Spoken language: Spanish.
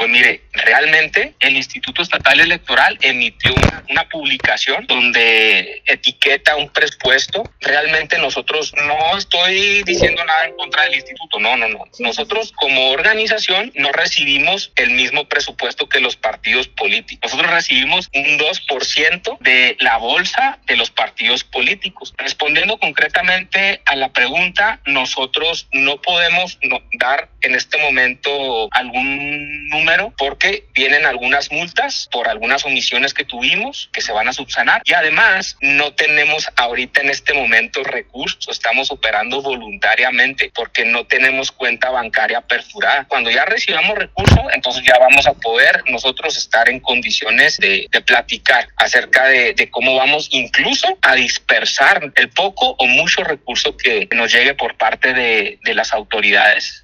Pues mire, realmente el Instituto Estatal Electoral emitió una publicación donde etiqueta un presupuesto. Realmente nosotros no estoy diciendo nada en contra del instituto, no. Sí. Nosotros como organización no recibimos el mismo presupuesto que los partidos políticos. Nosotros recibimos un 2% de la bolsa de los partidos políticos. Respondiendo concretamente a la pregunta, nosotros no podemos dar en este momento algún número porque vienen algunas multas por algunas omisiones que tuvimos que se van a subsanar, y además no tenemos ahorita en este momento recursos, estamos operando voluntariamente porque no tenemos cuenta bancaria perforada. Cuando ya recibamos recursos, entonces ya vamos a poder nosotros estar en condiciones de platicar acerca de cómo vamos incluso a dispersar el poco o mucho recurso que nos llegue por parte de las autoridades.